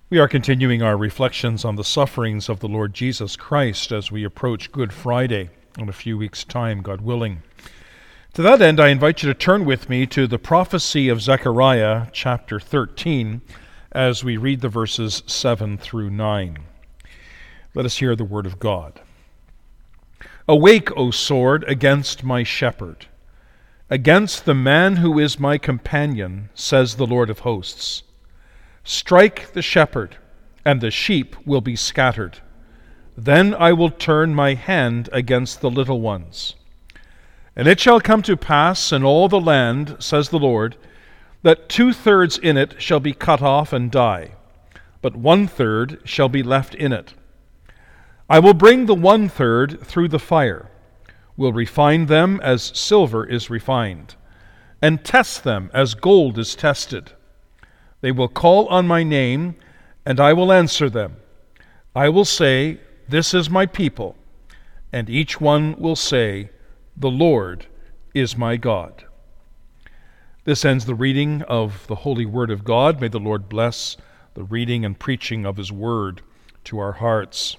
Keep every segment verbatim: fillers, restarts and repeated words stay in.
We are continuing our reflections on the sufferings of the Lord Jesus Christ as we approach Good Friday in a few weeks' time, God willing. To that end, I invite you to turn with me to the prophecy of Zechariah, chapter thirteen, as we read the verses seven through nine. Let us hear the word of God. Awake, O sword, against my shepherd, against the man who is my companion, says the Lord of hosts. Strike the shepherd, and the sheep will be scattered. Then I will turn my hand against the little ones. And it shall come to pass in all the land, says the Lord, that two-thirds in it shall be cut off and die, but one-third shall be left in it. I will bring the one-third through the fire, will refine them as silver is refined, and test them as gold is tested. They will call on my name, and I will answer them. I will say, This is my people, and each one will say, The Lord is my God. This ends the reading of the holy word of God. May the Lord bless the reading and preaching of his word to our hearts.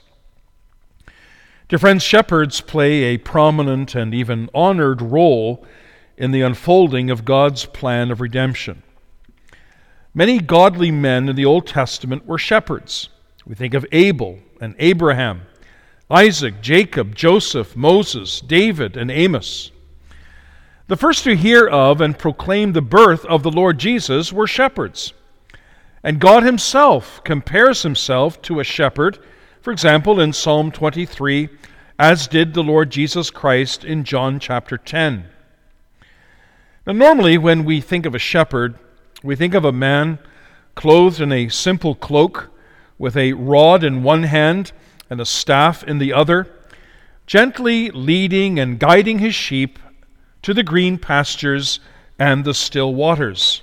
Dear friends, shepherds play a prominent and even honored role in the unfolding of God's plan of redemption. Many godly men in the Old Testament were shepherds. We think of Abel and Abraham, Isaac, Jacob, Joseph, Moses, David, and Amos. The first to hear of and proclaim the birth of the Lord Jesus were shepherds. And God himself compares himself to a shepherd, for example, in Psalm twenty-three, as did the Lord Jesus Christ in John chapter ten. Now, normally when we think of a shepherd, we think of a man clothed in a simple cloak with a rod in one hand and a staff in the other, gently leading and guiding his sheep to the green pastures and the still waters.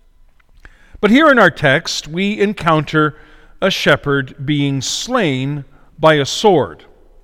But here in our text, we encounter a shepherd being slain by a sword.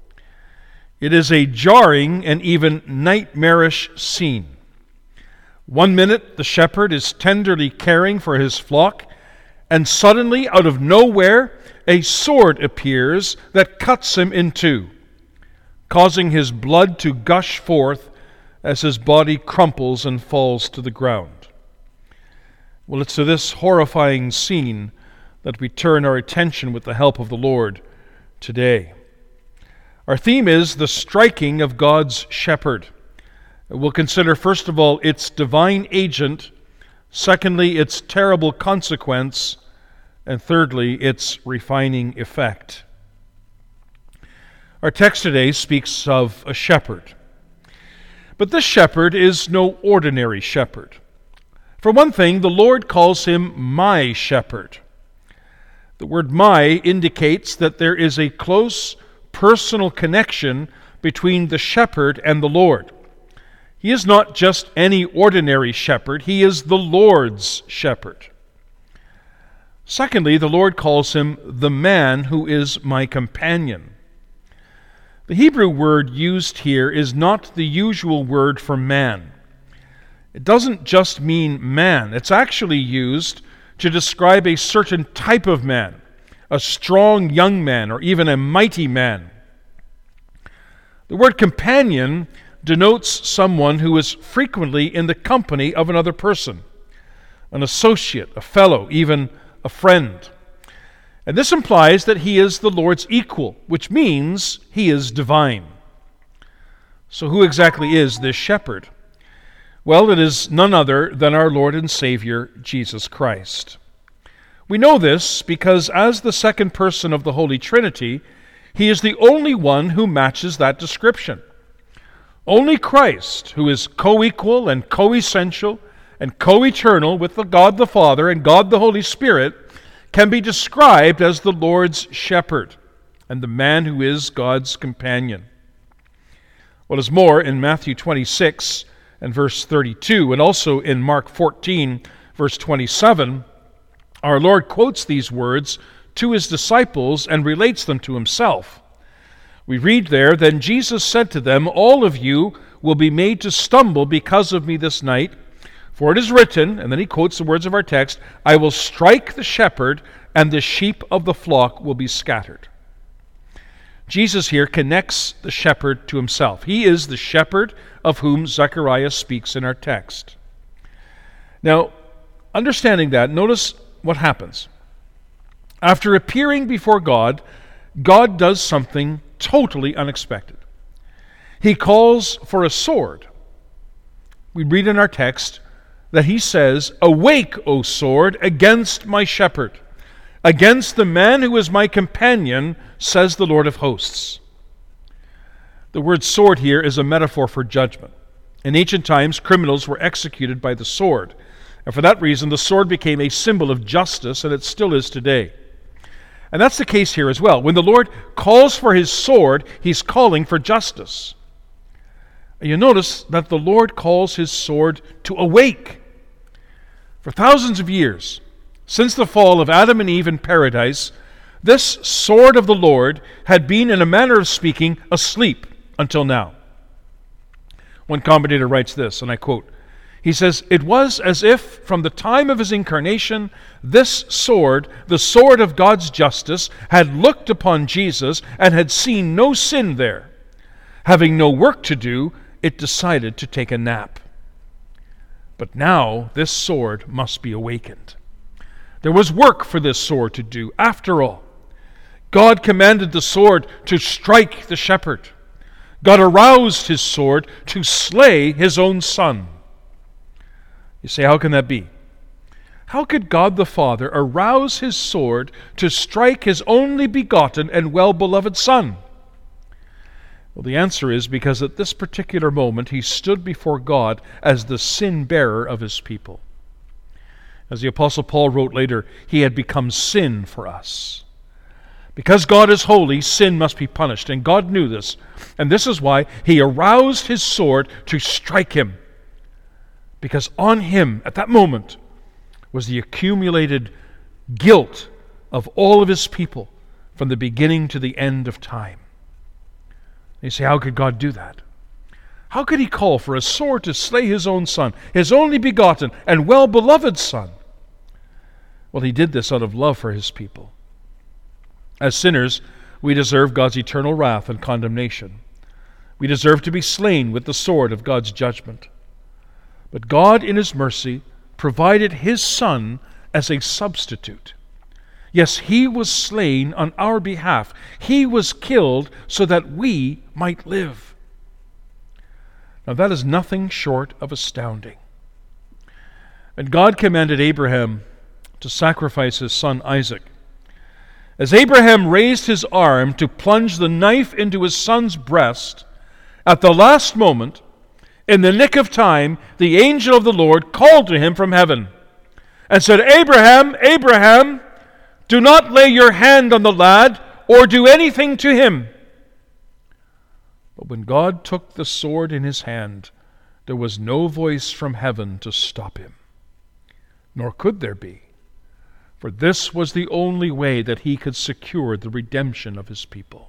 It is a jarring and even nightmarish scene. One minute, the shepherd is tenderly caring for his flock, and suddenly, out of nowhere, a sword appears that cuts him in two, causing his blood to gush forth as his body crumples and falls to the ground. Well, it's to this horrifying scene that we turn our attention with the help of the Lord today. Our theme is the striking of God's shepherd. We'll consider, first of all, its divine agent, secondly, its terrible consequence, and thirdly, its refining effect. Our text today speaks of a shepherd. But this shepherd is no ordinary shepherd. For one thing, the Lord calls him my shepherd. The word my indicates that there is a close personal connection between the shepherd and the Lord. He is not just any ordinary shepherd, he is the Lord's shepherd. Secondly, the Lord calls him the man who is my companion. The Hebrew word used here is not the usual word for man. It doesn't just mean man. It's actually used to describe a certain type of man, a strong young man, or even a mighty man. The word companion denotes someone who is frequently in the company of another person, an associate, a fellow, even a friend. And this implies that he is the Lord's equal, which means he is divine. So who exactly is this shepherd? Well, it is none other than our Lord and Savior, Jesus Christ. We know this because as the second person of the Holy Trinity, he is the only one who matches that description. Only Christ, who is co-equal and co-essential and co-eternal with the God the Father and God the Holy Spirit, can be described as the Lord's shepherd and the man who is God's companion. What is more, in Matthew twenty-six and verse thirty-two, and also in Mark fourteen, verse twenty-seven, our Lord quotes these words to his disciples and relates them to himself. We read there, Then Jesus said to them, All of you will be made to stumble because of me this night, for it is written, and then he quotes the words of our text, I will strike the shepherd, and the sheep of the flock will be scattered. Jesus here connects the shepherd to himself. He is the shepherd of whom Zechariah speaks in our text. Now, understanding that, notice what happens. After appearing before God, God does something totally unexpected. He calls for a sword. We read in our text that he says, "Awake, O sword, against my shepherd, against the man who is my companion, says the Lord of hosts." The word sword here is a metaphor for judgment. In ancient times, criminals were executed by the sword. And for that reason, the sword became a symbol of justice, and it still is today. And that's the case here as well. When the Lord calls for his sword, he's calling for justice. And you notice that the Lord calls his sword to awake. For thousands of years, since the fall of Adam and Eve in paradise, this sword of the Lord had been, in a manner of speaking, asleep until now. One commentator writes this, and I quote, he says, "It was as if from the time of his incarnation, this sword, the sword of God's justice, had looked upon Jesus and had seen no sin there. Having no work to do, it decided to take a nap. But now this sword must be awakened." There was work for this sword to do. After all, God commanded the sword to strike the shepherd. God aroused his sword to slay his own son. You say, how can that be? How could God the Father arouse his sword to strike his only begotten and well-beloved Son? Well, the answer is because at this particular moment he stood before God as the sin-bearer of his people. As the Apostle Paul wrote later, he had become sin for us. Because God is holy, sin must be punished, and God knew this. And this is why he aroused his sword to strike him. Because on him, at that moment, was the accumulated guilt of all of his people from the beginning to the end of time. You say, how could God do that? How could he call for a sword to slay his own son, his only begotten and well-beloved Son? Well, he did this out of love for his people. As sinners, we deserve God's eternal wrath and condemnation. We deserve to be slain with the sword of God's judgment. But God, in his mercy, provided his Son as a substitute. Yes, he was slain on our behalf. He was killed so that we might live. Now that is nothing short of astounding. And God commanded Abraham to sacrifice his son Isaac. As Abraham raised his arm to plunge the knife into his son's breast, at the last moment, in the nick of time, the angel of the Lord called to him from heaven and said, "Abraham, Abraham, do not lay your hand on the lad or do anything to him." But when God took the sword in his hand, there was no voice from heaven to stop him. Nor could there be, for this was the only way that he could secure the redemption of his people.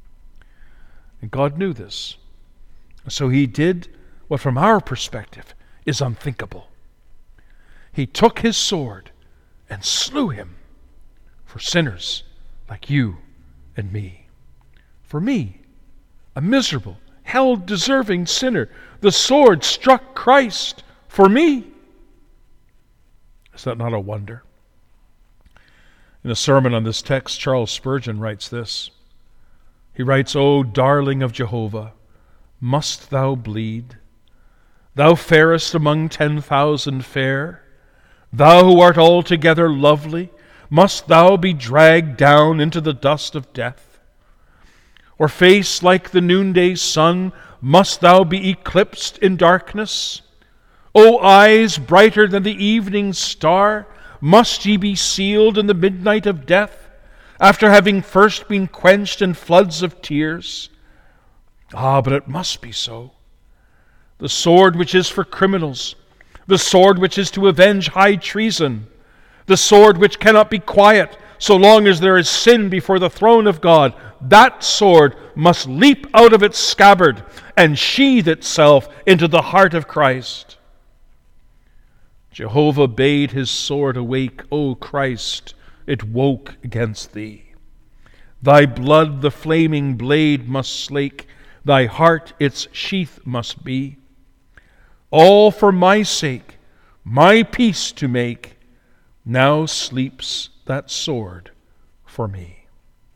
And God knew this. So he did what from our perspective is unthinkable. He took his sword and slew him for sinners like you and me. For me, a miserable, hell-deserving sinner, the sword struck Christ for me. Is that not a wonder? In a sermon on this text, Charles Spurgeon writes this. He writes, "O darling of Jehovah, must thou bleed? Thou fairest among ten thousand fair, thou who art altogether lovely, must thou be dragged down into the dust of death? Or face like the noonday sun, must thou be eclipsed in darkness? O eyes brighter than the evening star, must ye be sealed in the midnight of death, after having first been quenched in floods of tears? Ah, but it must be so. The sword which is for criminals, the sword which is to avenge high treason, the sword which cannot be quiet so long as there is sin before the throne of God, that sword must leap out of its scabbard and sheathe itself into the heart of Christ. Jehovah bade his sword awake. O Christ, it woke against thee. Thy blood the flaming blade must slake, thy heart its sheath must be. All for my sake, my peace to make, now sleeps that sword for me.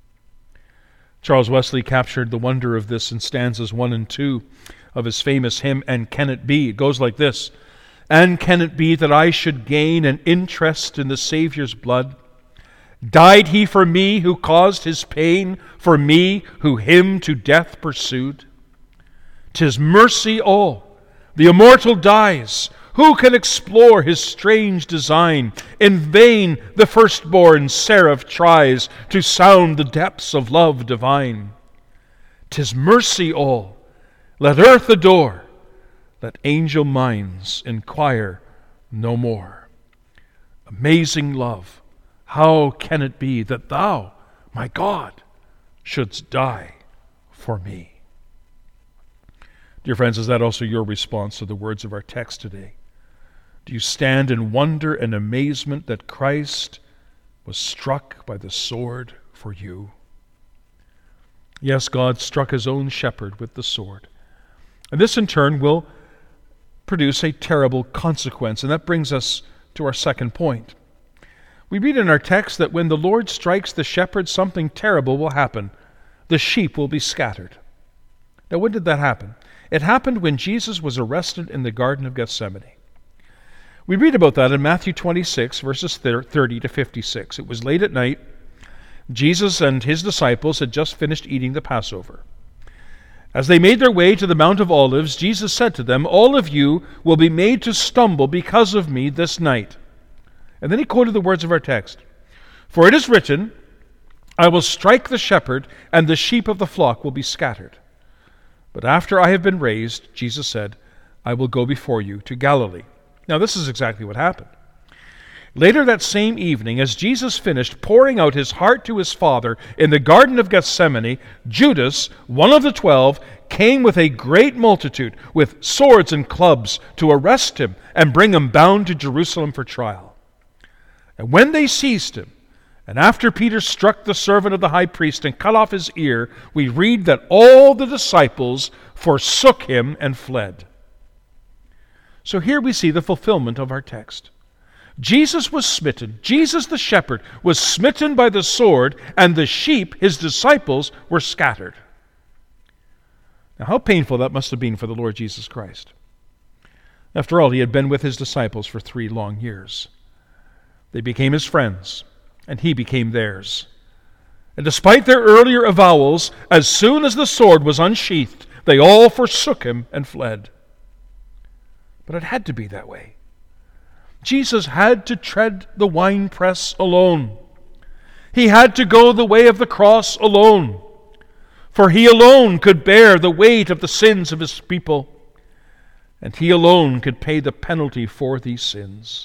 Charles Wesley captured the wonder of this in stanzas one and two of his famous hymn, And Can It Be? It goes like this: And can it be that I should gain an interest in the Savior's blood? Died he for me who caused his pain, for me who him to death pursued? 'Tis mercy all, the immortal dies. Who can explore his strange design? In vain the firstborn seraph tries to sound the depths of love divine. 'Tis mercy all, let earth adore, let angel minds inquire no more. Amazing love, how can it be that thou, my God, shouldst die for me? Dear friends, is that also your response to the words of our text today? Do you stand in wonder and amazement that Christ was struck by the sword for you? Yes, God struck his own shepherd with the sword. And this in turn will produce a terrible consequence. And that brings us to our second point. We read in our text that when the Lord strikes the shepherd, something terrible will happen. The sheep will be scattered. Now, when did that happen? It happened when Jesus was arrested in the Garden of Gethsemane. We read about that in Matthew twenty-six, verses thirty to fifty-six. It was late at night. Jesus and his disciples had just finished eating the Passover. As they made their way to the Mount of Olives, Jesus said to them, All of you will be made to stumble because of me this night. And then he quoted the words of our text. For it is written, I will strike the shepherd, and the sheep of the flock will be scattered. But after I have been raised, Jesus said, I will go before you to Galilee. Now this is exactly what happened. Later that same evening, as Jesus finished pouring out his heart to his Father in the Garden of Gethsemane, Judas, one of the twelve, came with a great multitude, with swords and clubs, to arrest him and bring him bound to Jerusalem for trial. And when they seized him, and after Peter struck the servant of the high priest and cut off his ear, we read that all the disciples forsook him and fled. So here we see the fulfillment of our text. Jesus was smitten. Jesus the shepherd was smitten by the sword, and the sheep, his disciples, were scattered. Now, how painful that must have been for the Lord Jesus Christ. After all, he had been with his disciples for three long years. They became his friends, and he became theirs. And despite their earlier avowals, as soon as the sword was unsheathed, they all forsook him and fled. But it had to be that way. Jesus had to tread the winepress alone. He had to go the way of the cross alone. For he alone could bear the weight of the sins of his people. And he alone could pay the penalty for these sins.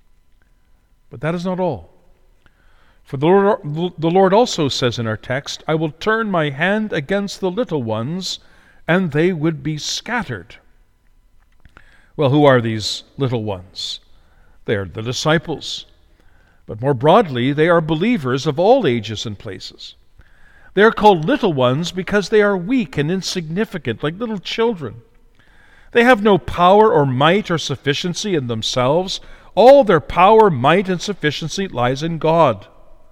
But that is not all. For the Lord, the Lord also says in our text, I will turn my hand against the little ones, and they would be scattered. Well, who are these little ones? They are the disciples. But more broadly, they are believers of all ages and places. They are called little ones because they are weak and insignificant, like little children. They have no power or might or sufficiency in themselves. All their power, might, and sufficiency lies in God.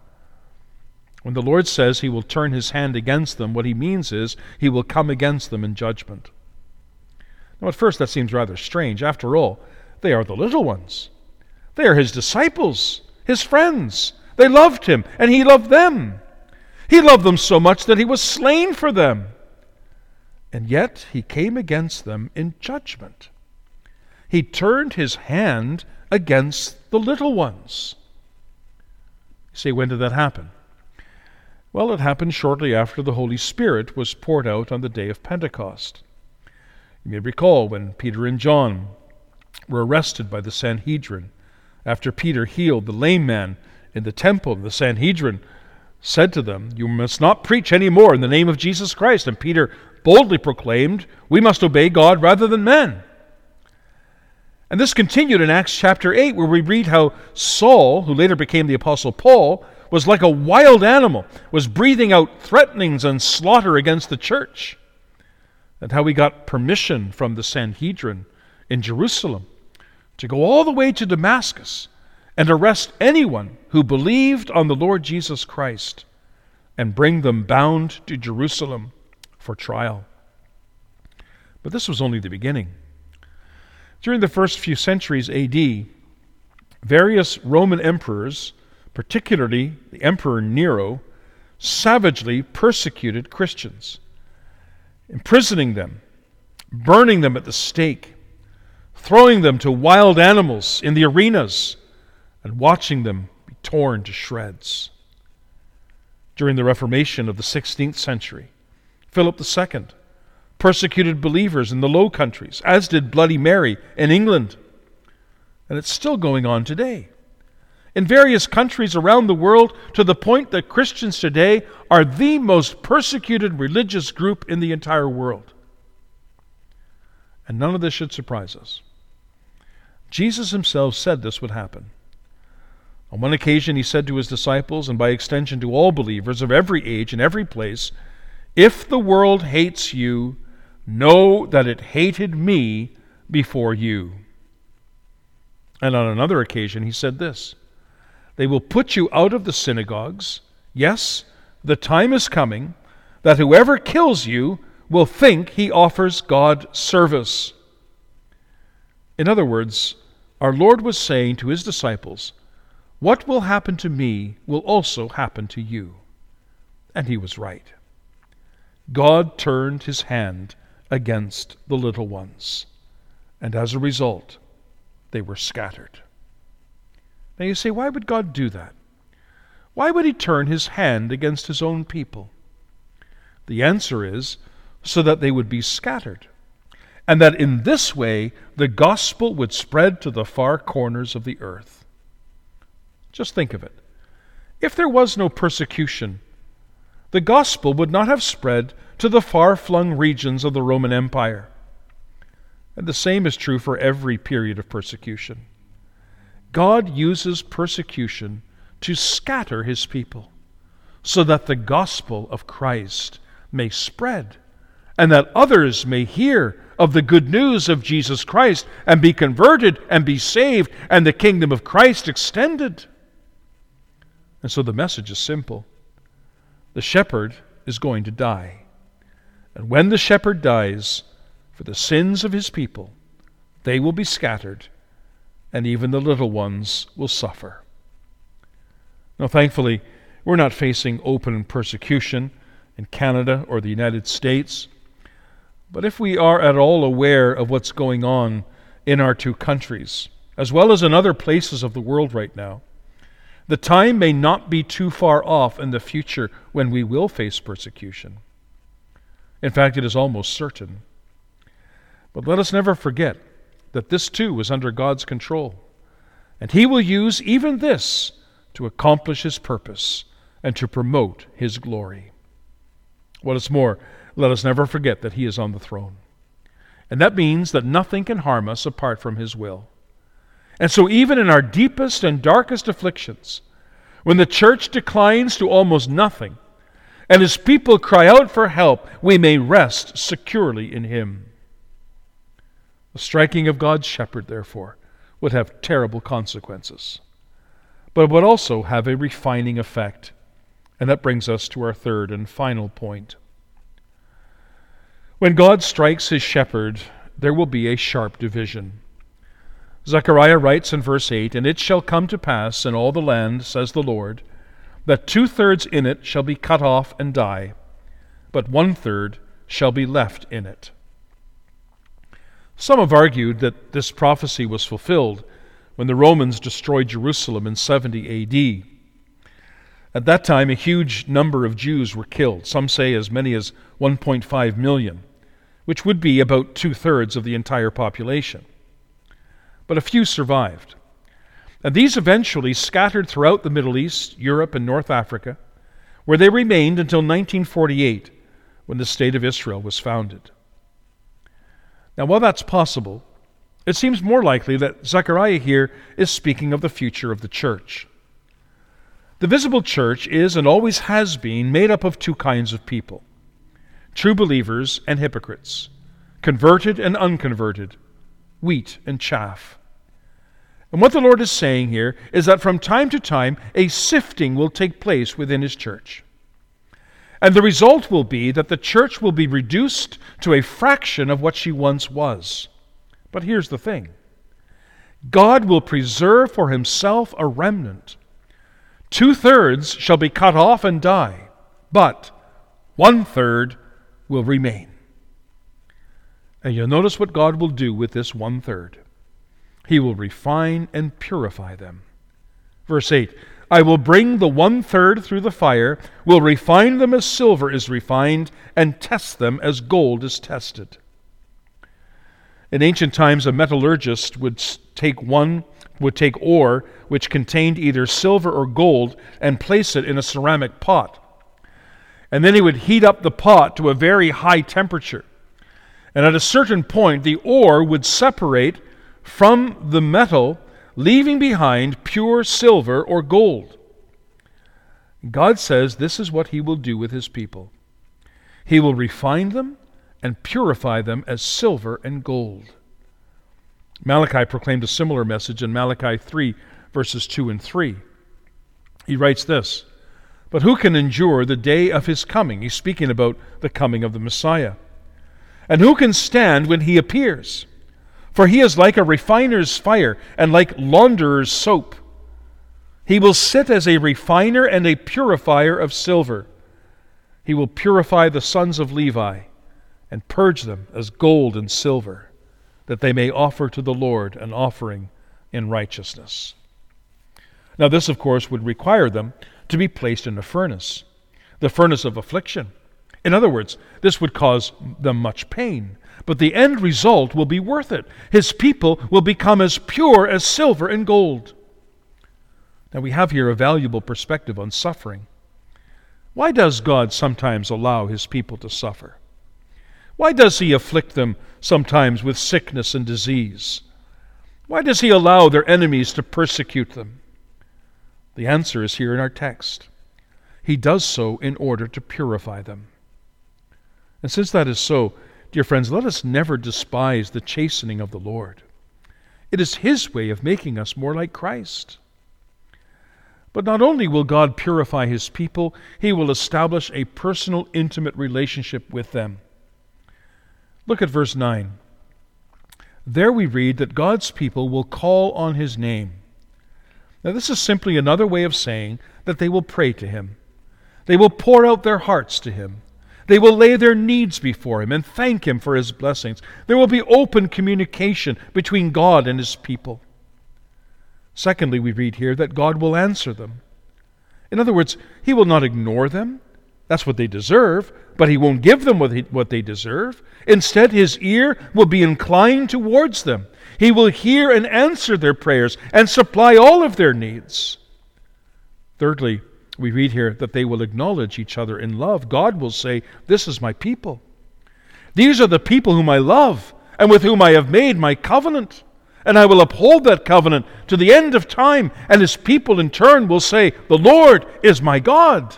When the Lord says he will turn his hand against them, what he means is he will come against them in judgment. Now, at first that seems rather strange. After all, they are the little ones. They are his disciples, his friends. They loved him, and he loved them. He loved them so much that he was slain for them. And yet he came against them in judgment. He turned his hand against the little ones. You say, when did that happen? Well, it happened shortly after the Holy Spirit was poured out on the day of Pentecost. You may recall when Peter and John were arrested by the Sanhedrin after Peter healed the lame man in the temple. The Sanhedrin said to them, you must not preach any more in the name of Jesus Christ. And Peter boldly proclaimed, we must obey God rather than men. And this continued in Acts chapter eight, where we read how Saul, who later became the Apostle Paul, was like a wild animal, was breathing out threatenings and slaughter against the church. And how he got permission from the Sanhedrin in Jerusalem to go all the way to Damascus and arrest anyone who believed on the Lord Jesus Christ and bring them bound to Jerusalem for trial. But this was only the beginning. During the first few centuries A D, various Roman emperors, particularly the Emperor Nero, savagely persecuted Christians, imprisoning them, burning them at the stake, throwing them to wild animals in the arenas, and watching them be torn to shreds. During the Reformation of the sixteenth century, Philip the Second persecuted believers in the Low Countries, as did Bloody Mary in England. And it's still going on today in various countries around the world, to the point that Christians today are the most persecuted religious group in the entire world. And none of this should surprise us. Jesus himself said this would happen. On one occasion he said to his disciples, and by extension to all believers of every age and every place, "If the world hates you, know that it hated me before you." And on another occasion he said this, "They will put you out of the synagogues. Yes, the time is coming that whoever kills you will think he offers God service." In other words, our Lord was saying to his disciples, what will happen to me will also happen to you. And he was right. God turned his hand against the little ones, and as a result, they were scattered. Now you say, why would God do that? Why would he turn his hand against his own people? The answer is, so that they would be scattered, and that in this way the gospel would spread to the far corners of the earth. Just think of it. If there was no persecution, the gospel would not have spread to the far-flung regions of the Roman Empire. And the same is true for every period of persecution. God uses persecution to scatter his people, so that the gospel of Christ may spread, and that others may hear of the good news of Jesus Christ and be converted and be saved, and the kingdom of Christ extended. And so the message is simple. The shepherd is going to die. And when the shepherd dies for the sins of his people, they will be scattered, and even the little ones will suffer. Now, thankfully, we're not facing open persecution in Canada or the United States. But if we are at all aware of what's going on in our two countries, as well as in other places of the world right now, the time may not be too far off in the future when we will face persecution. In fact, it is almost certain. But let us never forget that this too is under God's control, and he will use even this to accomplish his purpose and to promote his glory. What is more, let us never forget that he is on the throne. And that means that nothing can harm us apart from his will. And so even in our deepest and darkest afflictions, when the church declines to almost nothing, and his people cry out for help, we may rest securely in him. The striking of God's shepherd, therefore, would have terrible consequences, but it would also have a refining effect. And that brings us to our third and final point. When God strikes his shepherd, there will be a sharp division. Zechariah writes in verse eight, "And it shall come to pass in all the land, says the Lord, that two-thirds in it shall be cut off and die, but one-third shall be left in it." Some have argued that this prophecy was fulfilled when the Romans destroyed Jerusalem in seventy A D. At that time, a huge number of Jews were killed, some say as many as one point five million, which would be about two-thirds of the entire population. But a few survived. And these eventually scattered throughout the Middle East, Europe, and North Africa, where they remained until nineteen forty-eight, when the State of Israel was founded. Now, while that's possible, it seems more likely that Zechariah here is speaking of the future of the church. The visible church is and always has been made up of two kinds of people: true believers and hypocrites, converted and unconverted, wheat and chaff. And what the Lord is saying here is that from time to time a sifting will take place within His church. And the result will be that the church will be reduced to a fraction of what she once was. But here's the thing: God will preserve for Himself a remnant. Two-thirds shall be cut off and die, but one-third will remain. And you'll notice what God will do with this one-third. He will refine and purify them. Verse eight, I will bring the one-third through the fire, will refine them as silver is refined, and test them as gold is tested. In ancient times, a metallurgist would take one, would take ore which contained either silver or gold and place it in a ceramic pot. And then he would heat up the pot to a very high temperature. And at a certain point, the ore would separate from the metal, leaving behind pure silver or gold. God says this is what He will do with His people. He will refine them and purify them as silver and gold. Malachi proclaimed a similar message in Malachi three, verses two and three. He writes this, But who can endure the day of His coming? He's speaking about the coming of the Messiah. And who can stand when He appears? For He is like a refiner's fire and like launderer's soap. He will sit as a refiner and a purifier of silver. He will purify the sons of Levi and purge them as gold and silver, that they may offer to the Lord an offering in righteousness. Now this, of course, would require them to be placed in a furnace, the furnace of affliction. In other words, this would cause them much pain, but the end result will be worth it. His people will become as pure as silver and gold. Now we have here a valuable perspective on suffering. Why does God sometimes allow His people to suffer? Why does He afflict them sometimes with sickness and disease? Why does He allow their enemies to persecute them? The answer is here in our text. He does so in order to purify them. And since that is so, dear friends, let us never despise the chastening of the Lord. It is His way of making us more like Christ. But not only will God purify His people, He will establish a personal, intimate relationship with them. Look at verse nine. There we read that God's people will call on His name. Now this is simply another way of saying that they will pray to Him. They will pour out their hearts to Him. They will lay their needs before Him and thank Him for His blessings. There will be open communication between God and His people. Secondly, we read here that God will answer them. In other words, He will not ignore them. That's what they deserve, but He won't give them what, he, what they deserve. Instead, His ear will be inclined towards them. He will hear and answer their prayers and supply all of their needs. Thirdly, we read here that they will acknowledge each other in love. God will say, this is my people. These are the people whom I love and with whom I have made my covenant. And I will uphold that covenant to the end of time. And His people in turn will say, the Lord is my God.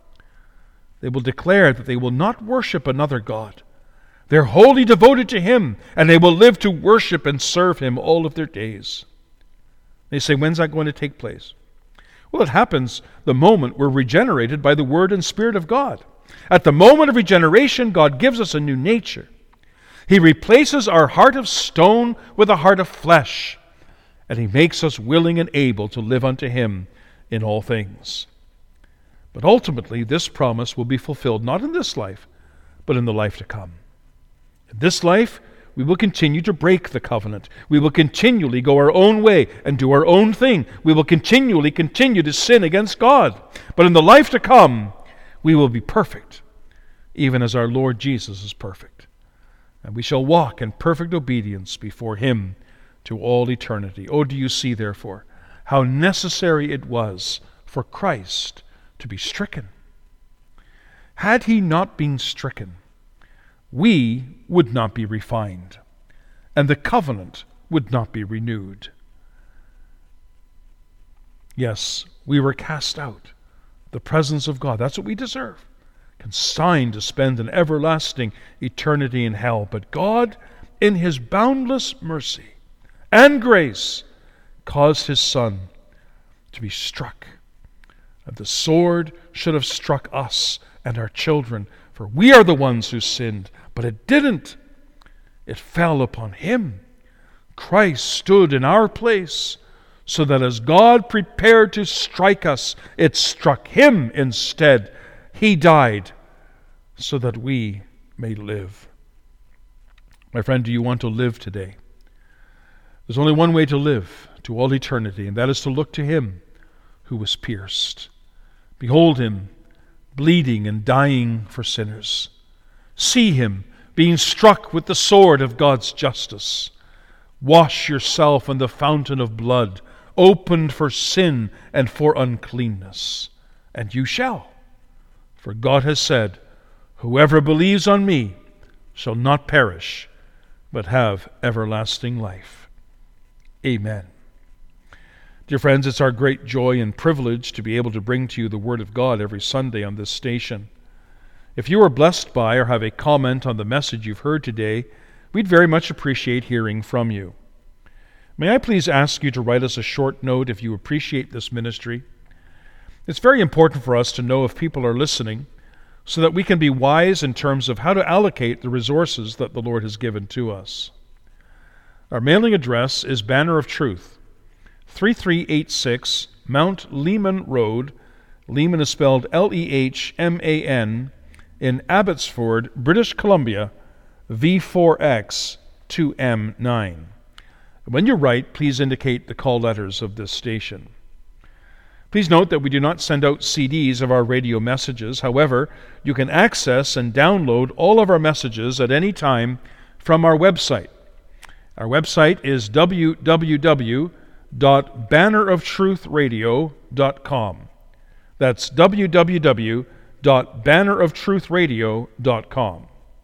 They will declare that they will not worship another God. They're wholly devoted to Him, and they will live to worship and serve Him all of their days. They say, when's that going to take place? Well, it happens the moment we're regenerated by the Word and Spirit of God. At the moment of regeneration, God gives us a new nature. He replaces our heart of stone with a heart of flesh, and He makes us willing and able to live unto Him in all things. But ultimately, this promise will be fulfilled not in this life, but in the life to come. In this life, we will continue to break the covenant. We will continually go our own way and do our own thing. We will continually continue to sin against God. But in the life to come, we will be perfect, even as our Lord Jesus is perfect. And we shall walk in perfect obedience before Him to all eternity. Oh, do you see, therefore, how necessary it was for Christ to be stricken? Had He not been stricken, we would not be refined, and the covenant would not be renewed. Yes, We were cast out. The presence of God. That's what we deserve. Consigned to spend an everlasting eternity in hell. But God, in His boundless mercy and grace, caused His Son to be struck. And the sword should have struck us and our children, for we are the ones who sinned. But it didn't. It fell upon Him. Christ stood in our place, so that as God prepared to strike us, it struck Him instead. He died so that we may live. My friend, do you want to live today? There's only one way to live to all eternity, and that is to look to Him who was pierced. Behold Him bleeding and dying for sinners. See Him being struck with the sword of God's justice. Wash yourself in the fountain of blood, opened for sin and for uncleanness, and you shall. For God has said, whoever believes on me shall not perish, but have everlasting life. Amen. Dear friends, it's our great joy and privilege to be able to bring to you the Word of God every Sunday on this station. If you are blessed by or have a comment on the message you've heard today, we'd very much appreciate hearing from you. May I please ask you to write us a short note if you appreciate this ministry? It's very important for us to know if people are listening so that we can be wise in terms of how to allocate the resources that the Lord has given to us. Our mailing address is Banner of Truth, thirty-three eighty-six Mount Lehman Road, Lehman is spelled L E H M A N, in Abbotsford, British Columbia, V four X two M nine. When you write, please indicate the call letters of this station. Please note that we do not send out C Ds of our radio messages. However, you can access and download all of our messages at any time from our website. Our website is w w w dot banner of truth radio dot com. That's w w w dot banner of truth radio dot com.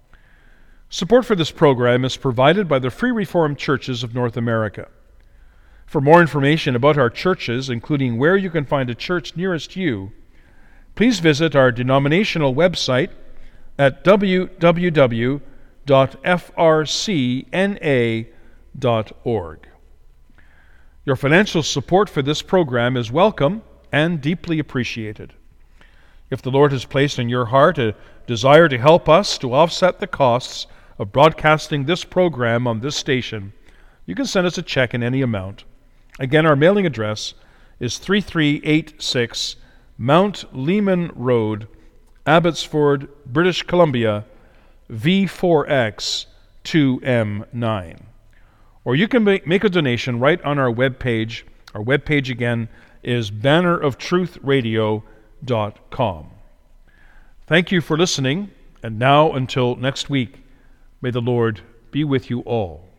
Support for this program is provided by the Free Reformed Churches of North America. For more information about our churches, including where you can find a church nearest you, please visit our denominational website at w w w dot f r c n a dot org. Your financial support for this program is welcome and deeply appreciated. If the Lord has placed in your heart a desire to help us to offset the costs of broadcasting this program on this station, you can send us a check in any amount. Again, our mailing address is thirty-three eighty-six Mount Lehman Road, Abbotsford, British Columbia, V four X two M nine. Or you can make a donation right on our webpage. Our webpage again is banner of truth radio dot com. Thank you for listening, and now until next week, may the Lord be with you all.